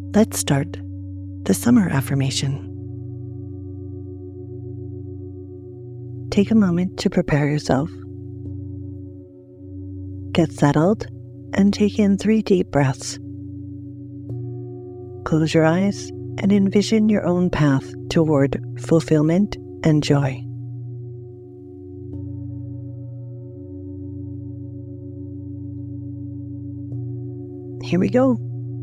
Let's start the summer affirmation. Take a moment to prepare yourself. Get settled and take in 3 deep breaths. Close your eyes and envision your own path toward fulfillment and joy. Here we go.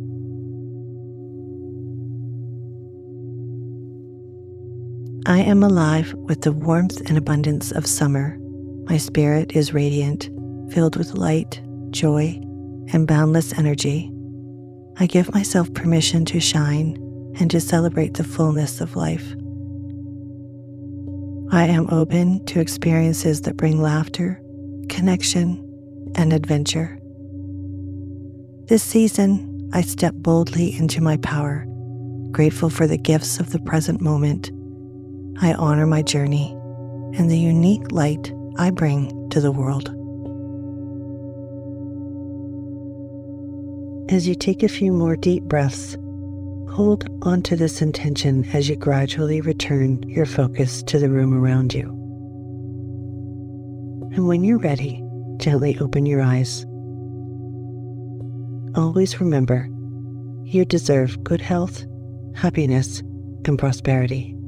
I am alive with the warmth and abundance of summer. My spirit is radiant, filled with light, joy, and boundless energy. I give myself permission to shine and to celebrate the fullness of life. I am open to experiences that bring laughter, connection, and adventure. This season, I step boldly into my power, grateful for the gifts of the present moment. I honor my journey and the unique light I bring to the world. As you take a few more deep breaths, hold onto this intention as you gradually return your focus to the room around you. And when you're ready, gently open your eyes. Always remember, you deserve good health, happiness, and prosperity.